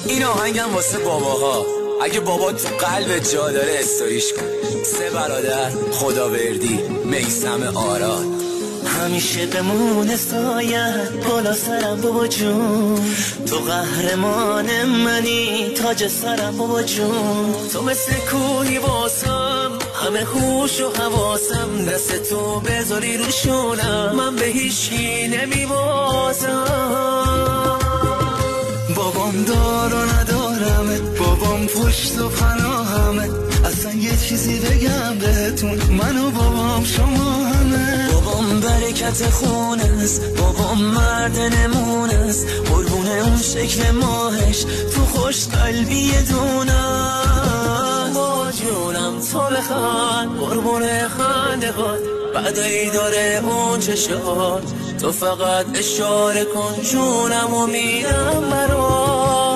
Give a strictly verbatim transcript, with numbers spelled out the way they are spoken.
این آهنگم واسه باباها، اگه بابا تو قلب جا داره استوریش کن. سه برادر خداوردی میثم آراد. همیشه بمونه سایت بالا سرم بابا جون، تو قهرمان منی تاج سرم بابا جون. تو مثل کوهی واسم همه هوش و حواسم، دست تو بذاری رو شونم من به هیچی نمیبازم. بابام دار و ندارمه، بابام پشت و پناهمه، اصلا یه چیزی بگم بهتون من و بابام شما همه. بابام برکت خونه است، بابام مرد نمونه است، قربون اون شکل ماهش تو خوش قلبی دونم. با جونم تو بخواد قربون خنده هات، بعدی داره اون چشات، تو فقط اشاره کن جونم و میرم برات.